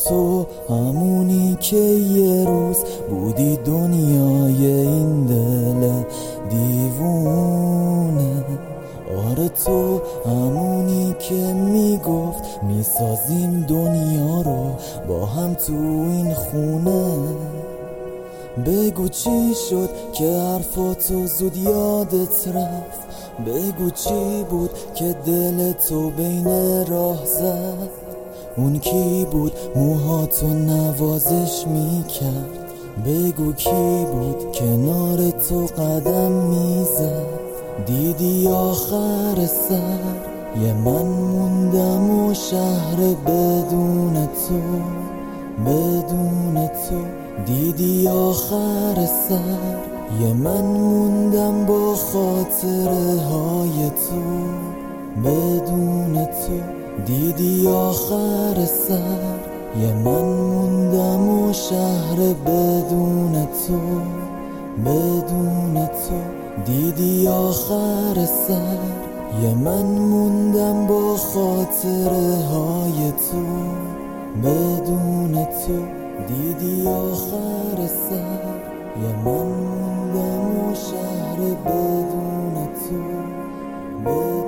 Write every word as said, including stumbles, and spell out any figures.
تو همونی که یه روز بودی دنیای این دل دیوونه. آره تو همونی که میگفت میسازیم دنیا رو با هم تو این خونه. بگو چی شد که حرفاتو زود یادت رفت، بگو چی بود که دل تو بین راه زد. اون کی بود موهاتو نوازش میکرد، بگو کی بود کنار تو قدم میزد. دیدی آخر سر یه من موندم و شهر بدون تو، بدون تو. دیدی آخر سر یه من موندم با خاطره های تو، بدون تو. دیدی آخر سر یه من موندم و شهر بدون تو، بدون تو. دیدی آخر سر یه من موندم با خاطره های تو، بدون تو. دیدی آخر سر یه من موندم و شهر بدون تو، بدون